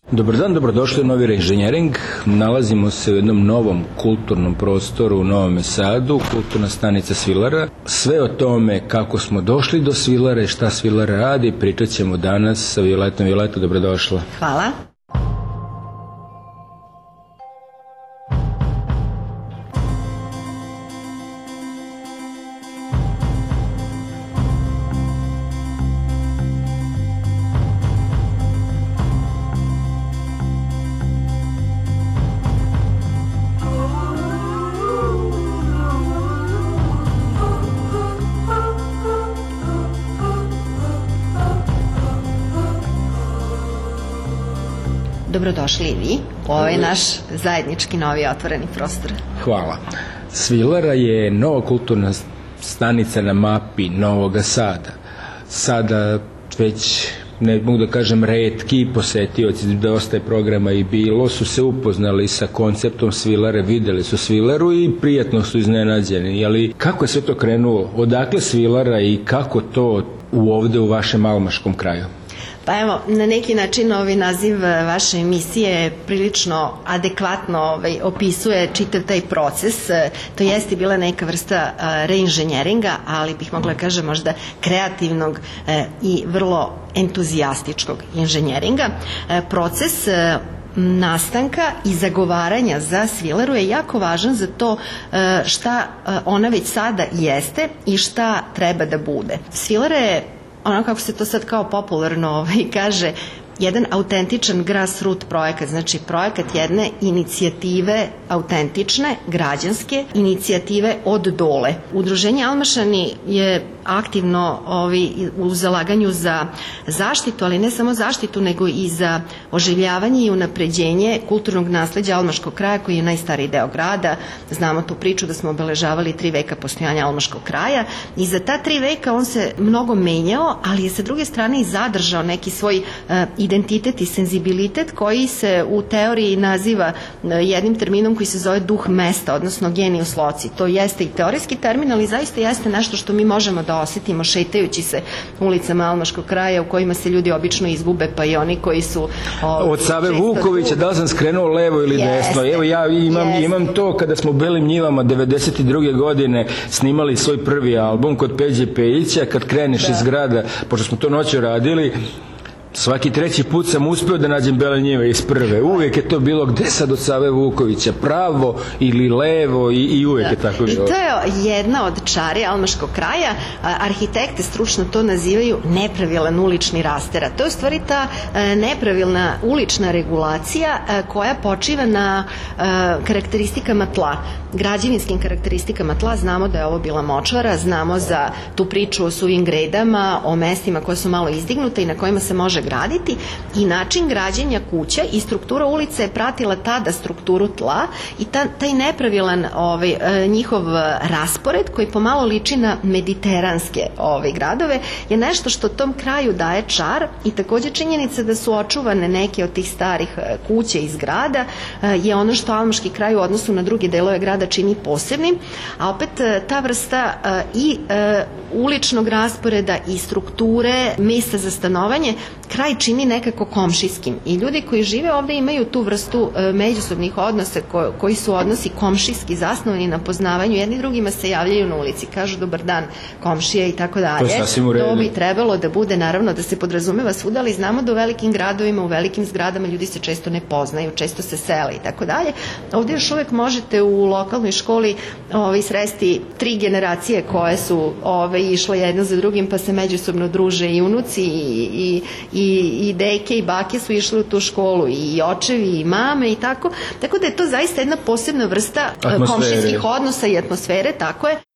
Dobar dan, dobrodošli u Novi Reinženjering. Nalazimo se u jednom novom kulturnom prostoru u Novom Sadu, kulturna stanica Svilara. Sve o tome kako smo došli do Svilare, šta Svilara radi, pričat ćemo danas sa Violetom. Violeta, dobrodošla. Hvala. Dobrodošli i vi u ovaj naš zajednički novi otvoreni prostor. Hvala. Svilara je nova kulturna stanica na mapi Novog Sada. Sada već, ne mogu da kažem retki posetioci, dosta je programa i bilo, su se upoznali sa konceptom Svilare, videli su Svilaru i prijatno su iznenađeni. Ali kako je sve to krenulo? Odakle Svilara i kako to ovde u vašem almaškom kraju? Pa evo, na neki način naziv vaše emisije prilično adekvatno opisuje čitav taj proces. To jeste bila neka vrsta reinženjeringa, ali bih mogla kažem možda kreativnog i vrlo entuzijastičkog inženjeringa. Proces nastanka i zagovaranja za Svilaru je jako važan za to šta ona već sada jeste i šta treba da bude. Svilara je, ono kako se to sad kao popularno kaže, jedan autentičan grassroot projekat, znači projekat jedne inicijative autentične, građanske inicijative od dole. Udruženje Almašani je aktivno u zalaganju za zaštitu, ali ne samo zaštitu, nego i za oživljavanje i unapređenje kulturnog nasleđa almaškog kraja, koji je najstariji deo grada. Znamo tu priču da smo obeležavali 3 veka postojanja almaškog kraja i za ta 3 veka on se mnogo menjao, ali je sa druge strane i zadržao neki svoj identitet i senzibilitet koji se u teoriji naziva jednim terminom koji se zove duh mesta, odnosno genius loci. To jeste i teorijski termin, ali zaista jeste nešto što mi možemo da osetimo šetajući se ulicama almaškog kraja u kojima se ljudi obično izgube, pa i oni koji su od Save Vukovića, da li sam skrenuo levo ili desno? Evo ja imam to kada smo u Belim njivama 92. godine snimali svoj prvi album kod Peđe Peljića, kad kreneš iz grada, pošto smo to noću radili, svaki treći put sam uspeo da nađem Bele njive iz prve. Uvijek je to bilo gde sad od Save Vukovića, pravo ili levo i uvijek je tako bilo. I to je jedna od čari almaškog kraja. Arhitekte stručno to nazivaju nepravilan ulični rasterat. To je u stvari ta nepravilna ulična regulacija koja počiva na karakteristikama tla, građevinskim karakteristikama tla. Znamo da je ovo bila močvara, znamo za tu priču o suvim gredama, o mestima koje su malo izdignute i na kojima se može graditi, i način građenja kuća i struktura ulice je pratila tada strukturu tla i taj nepravilan njihov raspored, koji pomalo liči na mediteranske gradove, je nešto što tom kraju daje čar. I takođe činjenica da su očuvane neke od tih starih kuća iz grada je ono što almaški kraj u odnosu na druge delove grada čini posebnim, a opet ta vrsta i uličnog rasporeda i strukture mesta za stanovanje kraj čini nekako komšijskim, i ljudi koji žive ovde imaju tu vrstu međusobnih odnosa koji su odnosi komšijski, zasnovani na poznavanju. Jedni drugima se javljaju na ulici, kažu dobar dan komšija i tako dalje. To bi trebalo da bude, naravno da se podrazumeva svuda, ali znamo da u velikim gradovima, u velikim zgradama ljudi se često ne poznaju, često se sele i tako dalje. Ovde još uvek možete u lokalnoj školi sresti 3 generacije koje su išle jedna za drugim, pa se međusobno druže, i unuci i deke i bake su išle u tu školu, i očevi i mame i tako da je to zaista jedna posebna vrsta komšijskih odnosa i atmosfere. Tako je.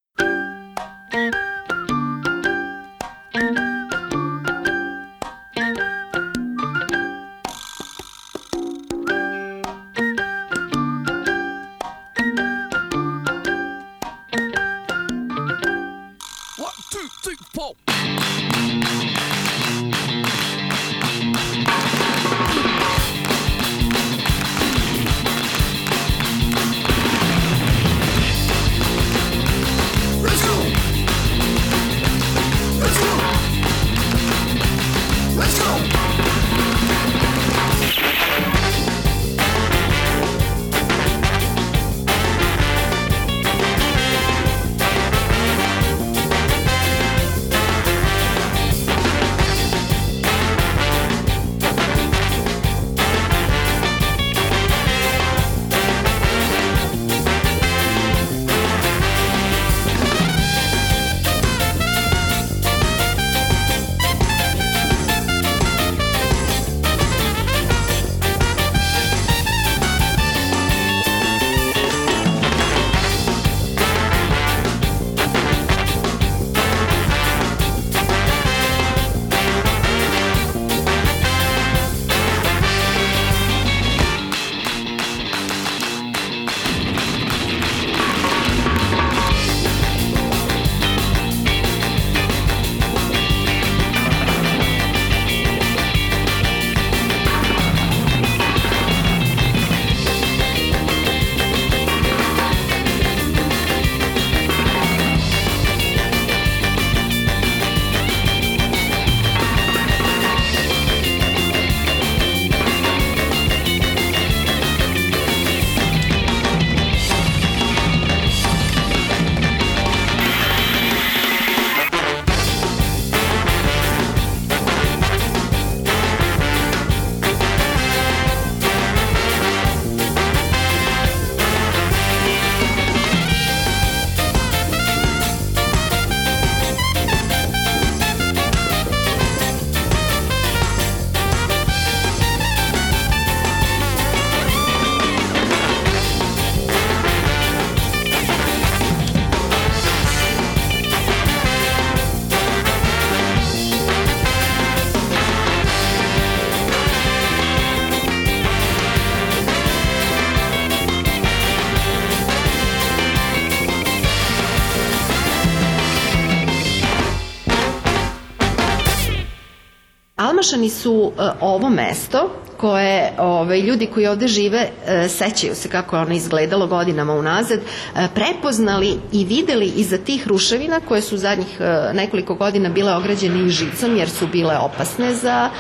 Almašani su ovo mesto koje ljudi koji ovde žive sećaju se kako je ono izgledalo godinama unazad, prepoznali i videli iza tih ruševina koje su zadnjih nekoliko godina bile ograđene i žicom jer su bile opasne za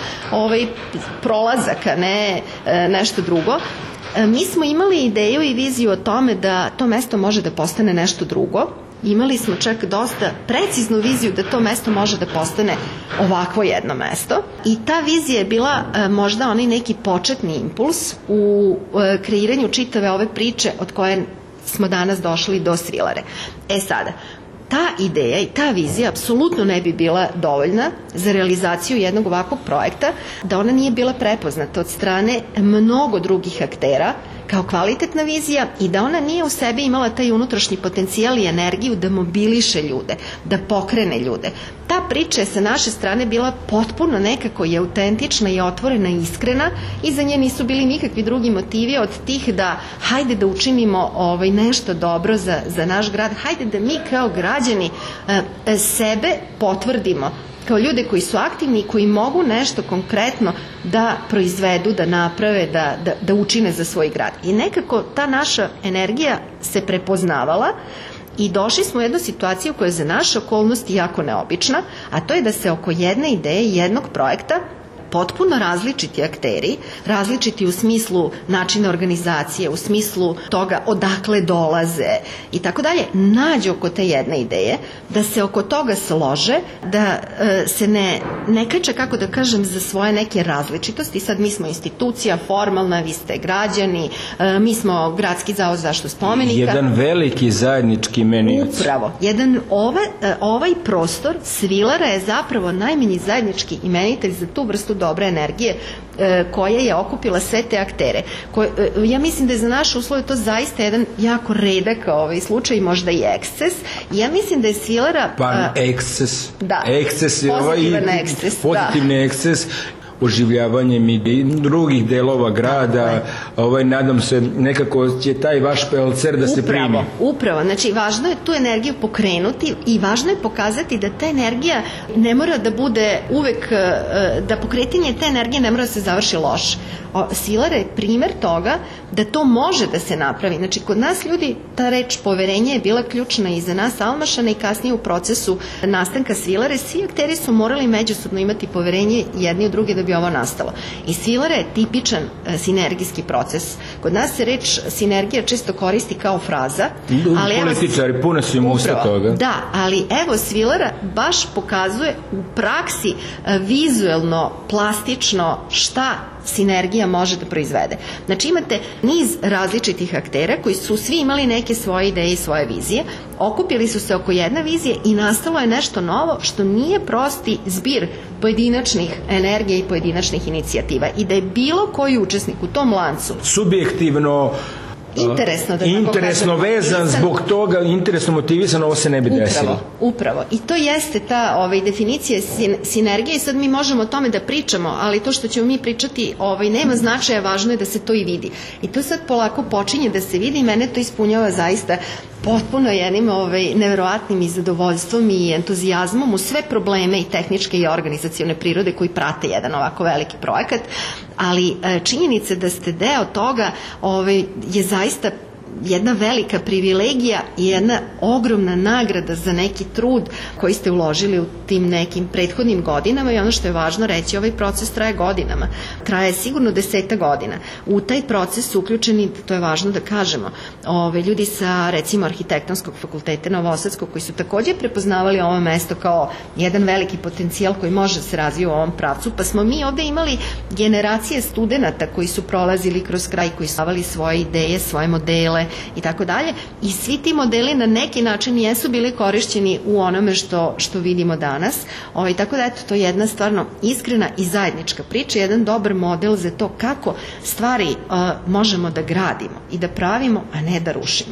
prolazak, a ne nešto drugo. Mi smo imali ideju i viziju o tome da to mesto može da postane nešto drugo. Imali smo čak dosta preciznu viziju da to mesto može da postane ovakvo jedno mesto i ta vizija je bila možda onaj neki početni impuls u kreiranju čitave ove priče od koje smo danas došli do Svilare. Sada, ta ideja i ta vizija apsolutno ne bi bila dovoljna za realizaciju jednog ovakvog projekta da ona nije bila prepoznata od strane mnogo drugih aktera kao kvalitetna vizija i da ona nije u sebi imala taj unutrašnji potencijal i energiju da mobiliše ljude, da pokrene ljude. Ta priča je sa naše strane bila potpuno nekako i autentična i otvorena i iskrena i za nje nisu bili nikakvi drugi motivi od tih da hajde da učinimo nešto dobro za naš grad, hajde da mi kao građani sebe potvrdimo kao ljude koji su aktivni i koji mogu nešto konkretno da proizvedu, da naprave, da učine za svoj grad. I nekako ta naša energija se prepoznavala i došli smo u jednu situaciju koja je za naše okolnosti jako neobična, a to je da se oko jedne ideje, jednog projekta potpuno različiti akteri, različiti u smislu načina organizacije, u smislu toga odakle dolaze i tako dalje, nađu oko te jedne ideje, da se oko toga slože, da se ne kače, kako da kažem, za svoje neke različitosti. Sad mi smo institucija formalna, vi ste građani, mi smo Gradski zavod za zaštitu spomenika. Jedan veliki zajednički imenioc. Upravo. Ovaj prostor, Svilara, je zapravo najmanji zajednički imenitelj za tu vrstu dobre energije koja je okupila sve te aktere. Ja mislim da je za naše uslove to zaista jedan jako redak slučaj, možda i eksces. Ja mislim da je Svilara... Eksces. Da, eksces je pozitivni eksces, oživljavanjem i drugih delova grada, nadam se nekako će taj vaš pelcer da se primi. Upravo, znači važno je tu energiju pokrenuti i važno je pokazati da ta energija ne mora da bude uvek, da pokretanje te energije ne mora da se završi loše. Svilara je primer toga da to može da se napravi. Znači, kod nas ljudi, ta reč poverenje je bila ključna i za nas Almašana i kasnije u procesu nastanka Svilare. Svi akteri su morali međusobno imati poverenje jedni u druge da bi ovo nastalo. I Svilara je tipičan sinergijski proces. Kod nas se reč sinergija često koristi kao fraza. Političari puno su im usta toga. Da, ali evo Svilara baš pokazuje u praksi vizuelno, plastično šta sinergija može da proizvede. Znači imate niz različitih aktera koji su svi imali neke svoje ideje i svoje vizije, okupili su se oko jedne vizije i nastalo je nešto novo što nije prosti zbir pojedinačnih energija i pojedinačnih inicijativa i da je bilo koji učesnik u tom lancu subjektivno interesno vezan zbog toga, interesno motivisan, ovo se ne bi desilo. Upravo. I to jeste ta definicija sinergije i sad mi možemo o tome da pričamo, ali to što ćemo mi pričati nema značaja, važno je da se to i vidi. I to sad polako počinje da se vidi i mene to ispunjava zaista potpuno jednim neverovatnim i zadovoljstvom i entuzijazmom u sve probleme i tehničke i organizacione prirode koji prate jedan ovako veliki projekat, ali činjenica da ste deo toga je zaista jedna velika privilegija i jedna ogromna nagrada za neki trud koji ste uložili u tim nekim prethodnim godinama i ono što je važno reći, ovaj proces traje godinama. Traje sigurno 10 godina. U taj proces su uključeni, to je važno da kažemo, ljudi sa recimo Arhitektonskog fakulteta Novosadskog koji su takođe prepoznavali ovo mesto kao jedan veliki potencijal koji može da se razvije u ovom pravcu, pa smo mi ovde imali generacije studenata koji su prolazili kroz kraj, koji su davali svoje ideje, svoje modele i tako dalje i svi ti modeli na neki način jesu bili korišćeni u onome što vidimo danas. Tako da eto, to je jedna stvarno iskrena i zajednička priča, jedan dobar model za to kako stvari možemo da gradimo i da pravimo, a ne da rušimo.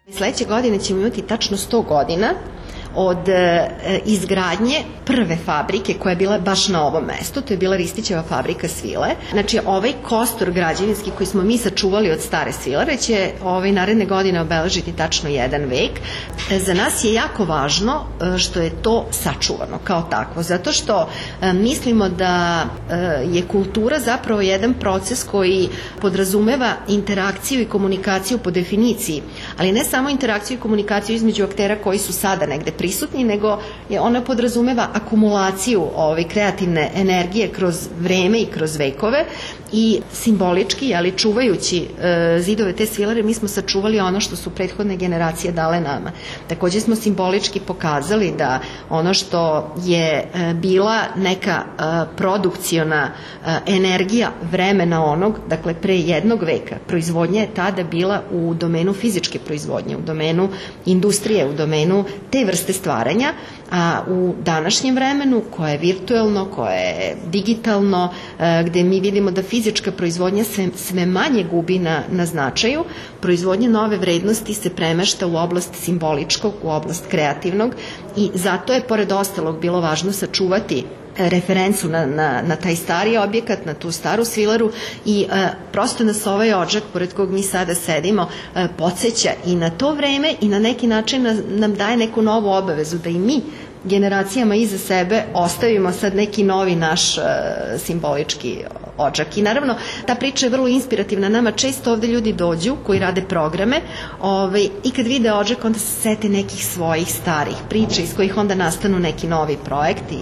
Sledeće godine ćemo imati tačno 100 godina od izgradnje prve fabrike koja je bila baš na ovom mestu, to je bila Ristićeva fabrika svile. Znači, ovaj kostur građevinski koji smo mi sačuvali od stare svilare će naredne godine obeležiti tačno 1 vek. Za nas je jako važno što je to sačuvano kao takvo, zato što mislimo da je kultura zapravo jedan proces koji podrazumeva interakciju i komunikaciju po definiciji, ali ne samo interakciju i komunikaciju između aktera koji su sada negde prisutni, nego ona podrazumeva akumulaciju kreativne energije kroz vreme i kroz vekove i simbolički, ali čuvajući zidove te svilare, mi smo sačuvali ono što su prethodne generacije dale nama. Takođe smo simbolički pokazali da ono što je bila neka produkciona energija vremena onog, dakle pre 1 veka, proizvodnja je tada bila u domenu fizičke proizvodnje, u domenu industrije, u domenu te vrste stvaranja, a u današnjem vremenu koje je virtuelno, koje je digitalno, gde mi vidimo da fizička proizvodnja sve manje gubi na značaju, proizvodnja nove vrednosti se premešta u oblast simboličkog, u oblast kreativnog i zato je pored ostalog bilo važno sačuvati referencu na taj stari objekat, na tu staru svilaru i prosto nas ovaj odžak pored kog mi sada sedimo podsjeća i na to vreme i na neki način nam daje neku novu obavezu da i mi generacijama iza sebe ostavimo sad neki novi naš simbolički odžak. I naravno, ta priča je vrlo inspirativna. Nama često ovde ljudi dođu koji rade programe i kad vide odžak onda se sete nekih svojih starih priča iz kojih onda nastanu neki novi projekti.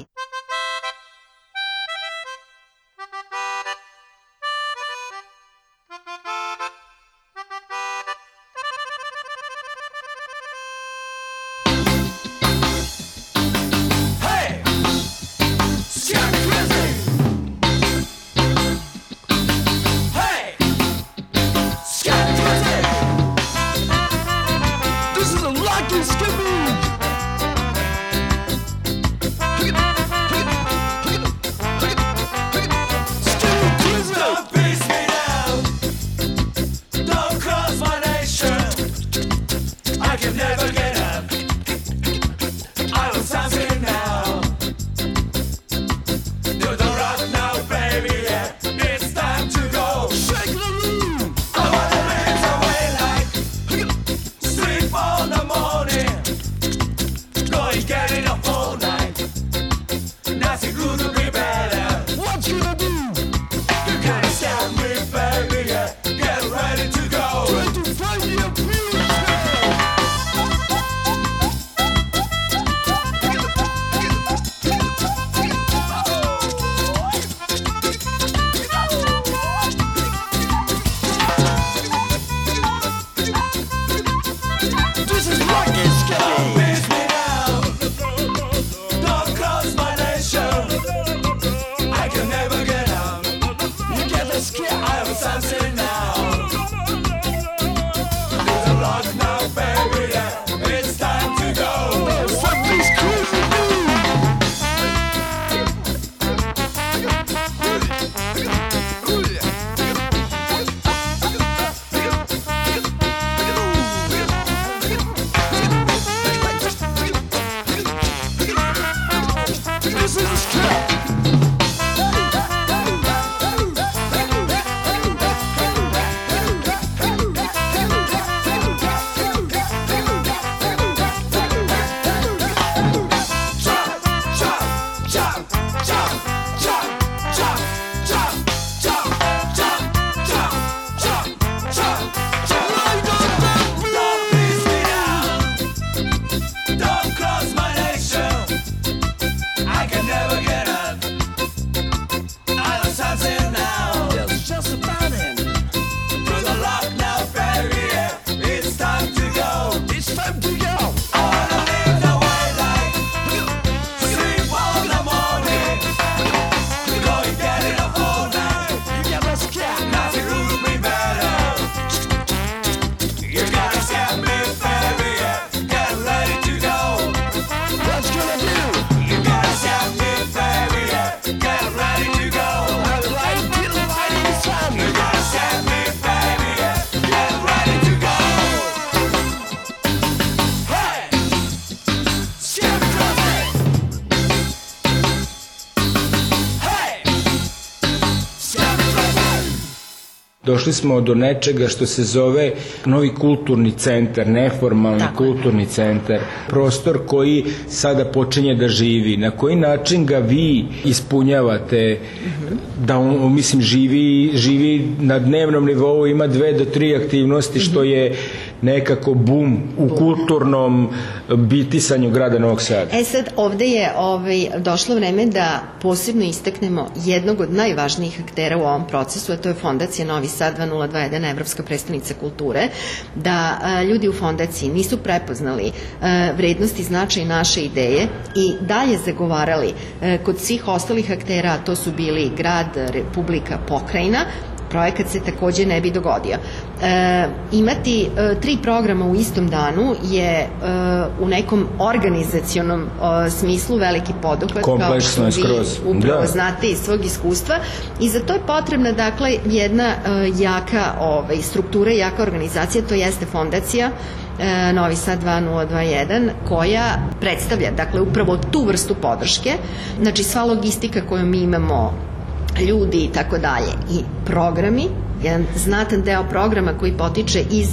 Došli smo do nečega što se zove novi kulturni centar, neformalni kulturni centar, prostor koji sada počinje da živi. Na koji način ga vi ispunjavate, da on, mislim, živi na dnevnom nivou, ima 2 do 3 aktivnosti, što je nekako bum u kulturnom bitisanju grada Novog Sada. Sad, ovde je došlo vreme da posebno istaknemo jednog od najvažnijih aktera u ovom procesu, a to je Fondacija Novi Sad 2021, Evropska prestonica kulture, da ljudi u fondaciji nisu prepoznali vrednost i značaj naše ideje i dalje zagovarali kod svih ostalih aktera, a to su bili grad, republika, pokrajina, projekat se takođe ne bi dogodio. Imati 3 programa u istom danu je u nekom organizacionom smislu veliki poduhvat, kao što vi upravo znate iz svog iskustva, i za to je potrebna, dakle, jedna jaka struktura, jaka organizacija, to jeste Fondacija Novi Sad 2021, koja predstavlja, dakle, upravo tu vrstu podrške. Znači, sva logistika koju mi imamo, ljudi i tako dalje, i programi, jedan znatan deo programa koji potiče iz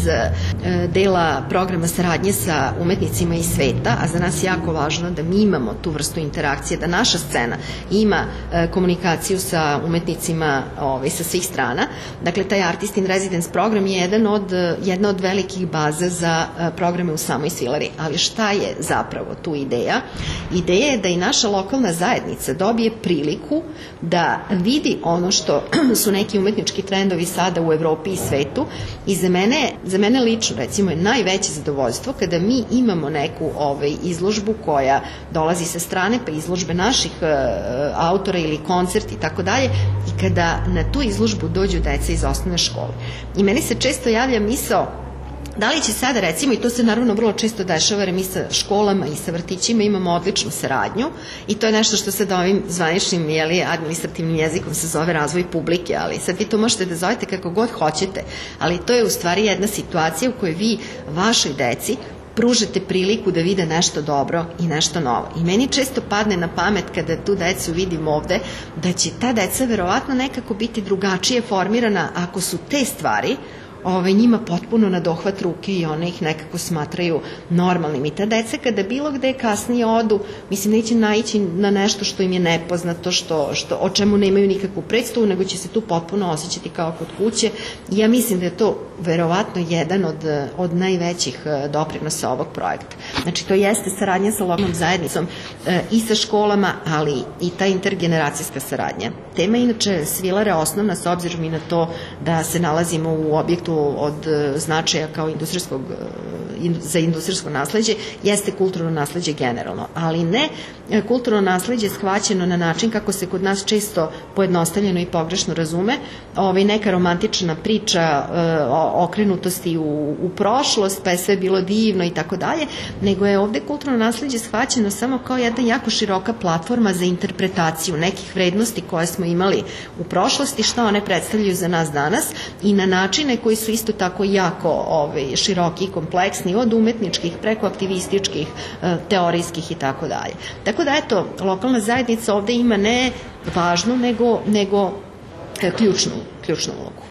dela programa saradnje sa umetnicima iz sveta, a za nas je jako važno da mi imamo tu vrstu interakcije, da naša scena ima komunikaciju sa umetnicima sa svih strana. Dakle, taj Artist in Residence program je jedna od velikih baza za programe u samoj Svilari. Ali šta je zapravo tu ideja? Ideja je da i naša lokalna zajednica dobije priliku da vidi ono što su neki umetnički trendovi sada u Evropi i svetu, i za mene lično, recimo, je najveće zadovoljstvo kada mi imamo neku izložbu koja dolazi sa strane, pa izložbe naših autora ili koncert i tako dalje, i kada na tu izložbu dođu deca iz osnovne škole. I meni se često javlja misao da li će sada, recimo, i to se naravno vrlo često dešava, jer mi sa školama i sa vrtićima imamo odličnu saradnju, i to je nešto što sad ovim zvaničnim, administrativnim jezikom se zove razvoj publike, ali sad vi to možete da zovete kako god hoćete, ali to je u stvari jedna situacija u kojoj vi vašoj deci pružete priliku da vide nešto dobro i nešto novo. I meni često padne na pamet kada tu decu vidim ovde, da će ta deca verovatno nekako biti drugačije formirana ako su te stvari njima potpuno na dohvat ruke i one ih nekako smatraju normalnim. I ta deca kada bilo gde kasnije odu, mislim, neće naići na nešto što im je nepoznato, o čemu nemaju nikakvu predstavu, nego će se tu potpuno osjećati kao kod kuće. I ja mislim da je to verovatno jedan od najvećih doprinosa ovog projekta. Znači, to jeste saradnja sa lokalnom zajednicom i sa školama, ali i ta intergeneracijska saradnja. Tema inače Svilare osnovna, s obzirom i na to da se nalazimo u objektu od značaja kao za industrijsko nasleđe, jeste kulturno nasleđe generalno, ali ne kulturno nasleđe shvaćeno na način kako se kod nas često pojednostavljeno i pogrešno razume, neka romantična priča okrenutosti u prošlost, pa je sve bilo divno i tako dalje, nego je ovde kulturno nasleđe shvaćeno samo kao jedna jako široka platforma za interpretaciju nekih vrednosti koje smo imali u prošlosti, šta one predstavljaju za nas danas, i na načine koji su isto tako jako široki i kompleksni, od umetničkih preko aktivističkih, teorijskih i tako dalje. Tako da, eto, lokalna zajednica ovde ima ne važnu, nego ključnu ulogu.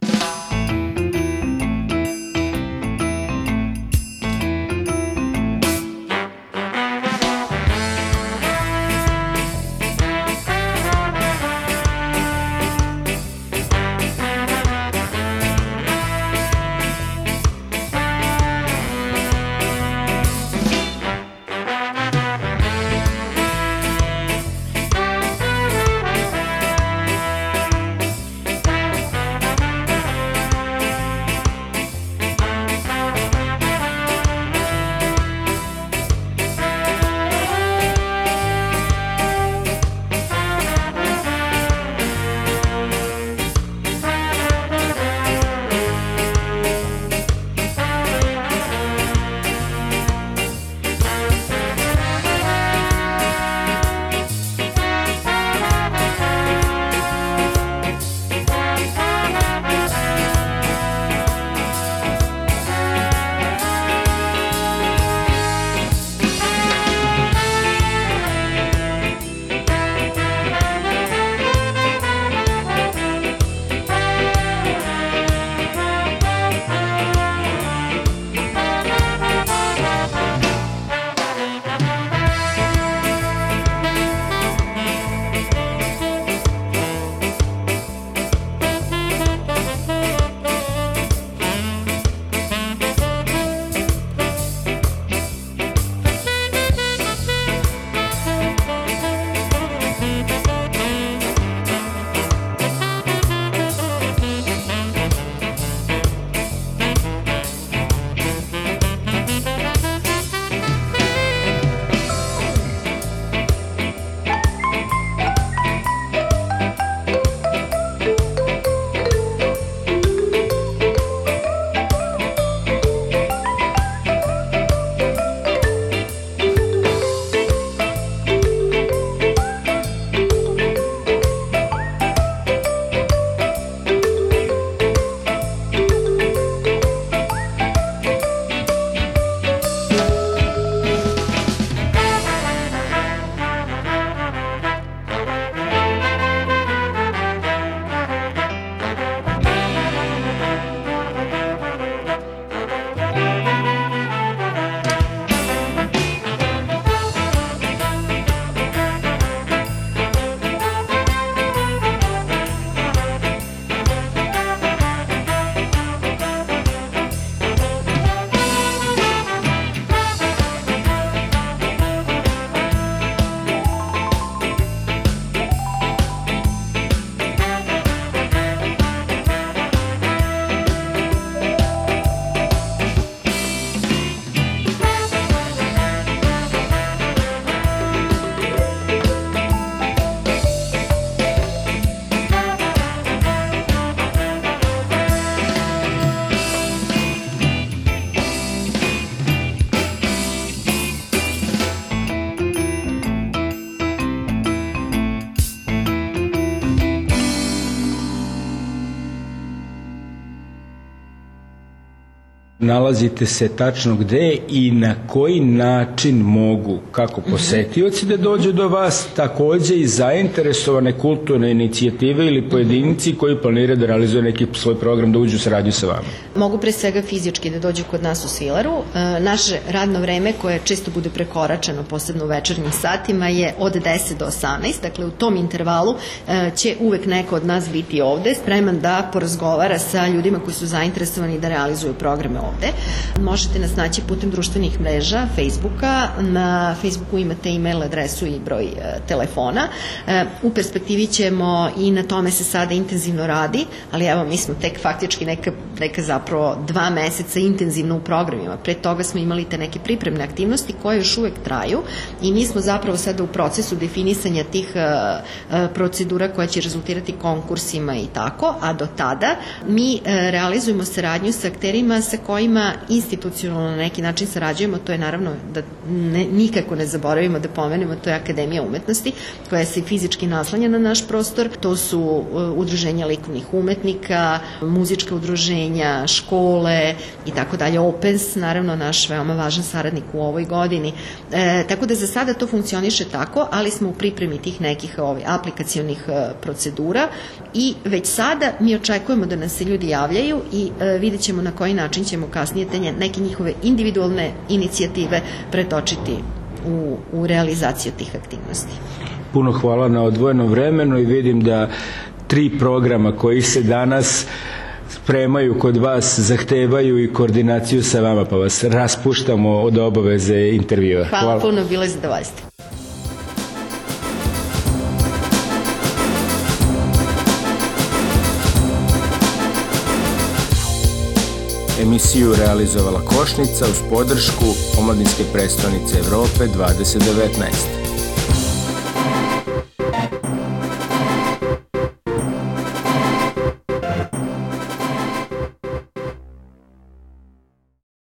Nalazite se tačno gde i na koji način mogu kako posetioci da dođu do vas, takođe i zainteresovane kulturne inicijative ili pojedinci koji planiraju da realizuju neki svoj program, da uđu u saradnju sa vama? Mogu pre svega fizički da dođu kod nas u Svilaru. Naše radno vreme, koje često bude prekoračeno, posebno u večernjim satima, je od 10 do 18, dakle u tom intervalu će uvek neko od nas biti ovde, spreman da porazgovara sa ljudima koji su zainteresovani da realizuju programe ovde. Možete nas naći putem društvenih mreža, Facebooka. Na Facebooku imate e-mail adresu i broj telefona. U perspektivi ćemo, i na tome se sada intenzivno radi, ali evo mi smo tek faktički neka zapravo 2 meseca intenzivno u programima. Pre toga smo imali te neke pripremne aktivnosti koje još uvek traju i mi smo zapravo sada u procesu definisanja tih procedura koja će rezultirati konkursima i tako, a do tada mi realizujemo saradnju sa akterima sa kojima institucionalno na neki način sarađujemo. To je naravno, da nikako ne zaboravimo da pomenemo, to je Akademija umetnosti koja se fizički naslanja na naš prostor. To su udruženja likovnih umetnika, muzička udruženja, škole i tako dalje. Opens, naravno, naš veoma važan saradnik u ovoj godini. Tako da za sada to funkcioniše tako, ali smo u pripremi tih nekih aplikacionih procedura i već sada mi očekujemo da nas se ljudi javljaju i vidjet ćemo na koji način ćemo kasnije te neke njihove individualne inicijative pretočiti u realizaciju tih aktivnosti. Puno hvala na odvojenom vremenu i vidim da 3 programa koji se danas spremaju kod vas zahtevaju i koordinaciju sa vama, pa vas raspuštamo od obaveze intervjua. Hvala puno, bilo je zadovoljstvo. Emisiju realizovala Košnica uz podršku Omladinske prestonice Evrope 2019.